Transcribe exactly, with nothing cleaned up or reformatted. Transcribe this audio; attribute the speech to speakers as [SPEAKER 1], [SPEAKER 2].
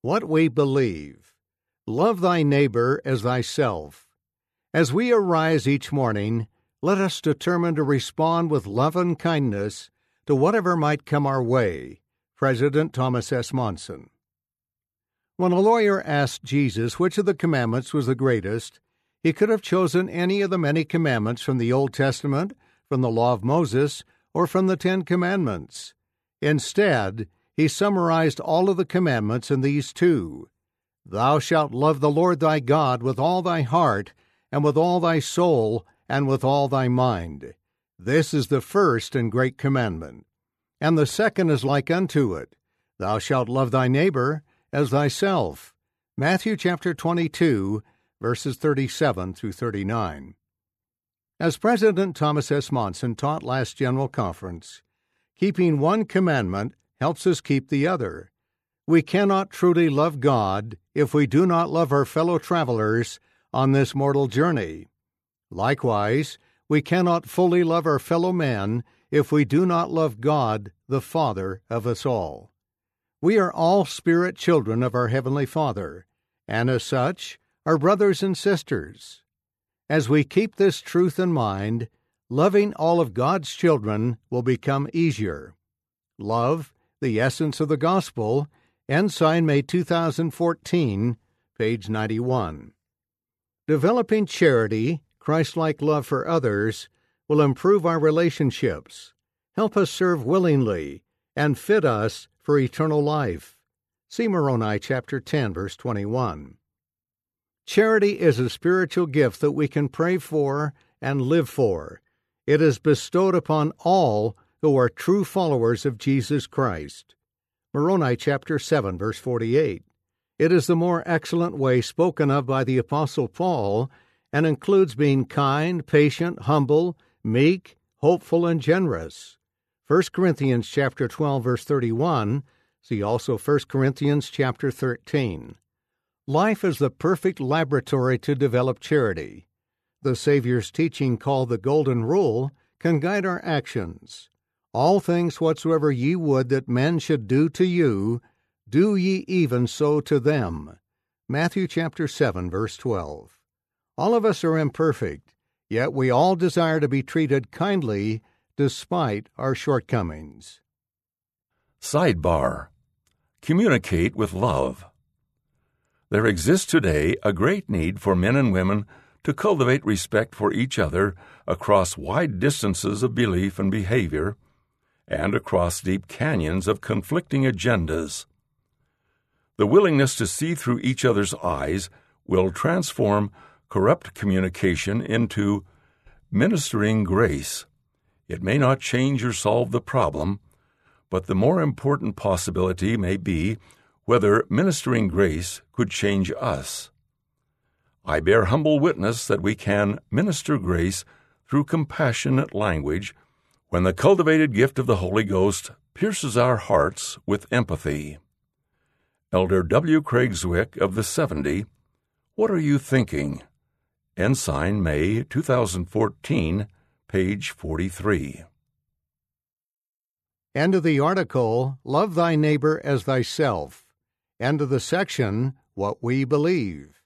[SPEAKER 1] What we believe. Love thy neighbor as thyself. As we arise each morning, let us determine to respond with love and kindness to whatever might come our way. President Thomas S. Monson. When a lawyer asked Jesus which of the commandments was the greatest, he could have chosen any of the many commandments from the Old Testament, from the Law of Moses, or from the Ten Commandments. Instead, he summarized all of the commandments in these two. Thou shalt love the Lord thy God with all thy heart, and with all thy soul, and with all thy mind. This is the first and great commandment. And the second is like unto it. Thou shalt love thy neighbor as thyself. Matthew chapter twenty-two, verses thirty-seven through thirty-nine. As President Thomas S. Monson taught last General Conference, keeping one commandment helps us keep the other. We cannot truly love God if we do not love our fellow travelers on this mortal journey. Likewise, we cannot fully love our fellow men if we do not love God, the Father of us all. We are all spirit children of our Heavenly Father, and as such, are brothers and sisters. As we keep this truth in mind, loving all of God's children will become easier. Love, the essence of the gospel, Ensign, May two thousand fourteen, page ninety-one. Developing charity, Christ-like love for others, will improve our relationships, help us serve willingly, and fit us for eternal life. See Moroni chapter ten, verse twenty-one. Charity is a spiritual gift that we can pray for and live for. It is bestowed upon all who are true followers of Jesus Christ. Moroni chapter seven, verse forty-eight. It is the more excellent way spoken of by the Apostle Paul, and includes being kind, patient, humble, meek, hopeful, and generous. First Corinthians chapter twelve, verse thirty-one. See also First Corinthians chapter thirteen. Life is the perfect laboratory to develop charity. The Savior's teaching, called the Golden Rule, can guide our actions. All things whatsoever ye would that men should do to you, do ye even so to them. Matthew chapter seven, verse twelve. All of us are imperfect, yet we all desire to be treated kindly despite our shortcomings.
[SPEAKER 2] Sidebar: Communicate with love. There exists today a great need for men and women to cultivate respect for each other across wide distances of belief and behavior, and across deep canyons of conflicting agendas. The willingness to see through each other's eyes will transform corrupt communication into ministering grace. It may not change or solve the problem, but the more important possibility may be whether ministering grace could change us. I bear humble witness that we can minister grace through compassionate language when the cultivated gift of the Holy Ghost pierces our hearts with empathy. Elder W. Craig Zwick of the seventy, What Are You Thinking? Ensign, May two thousand fourteen, page forty-three.
[SPEAKER 1] End of the article, Love Thy Neighbor as Thyself. End of the section, What We Believe.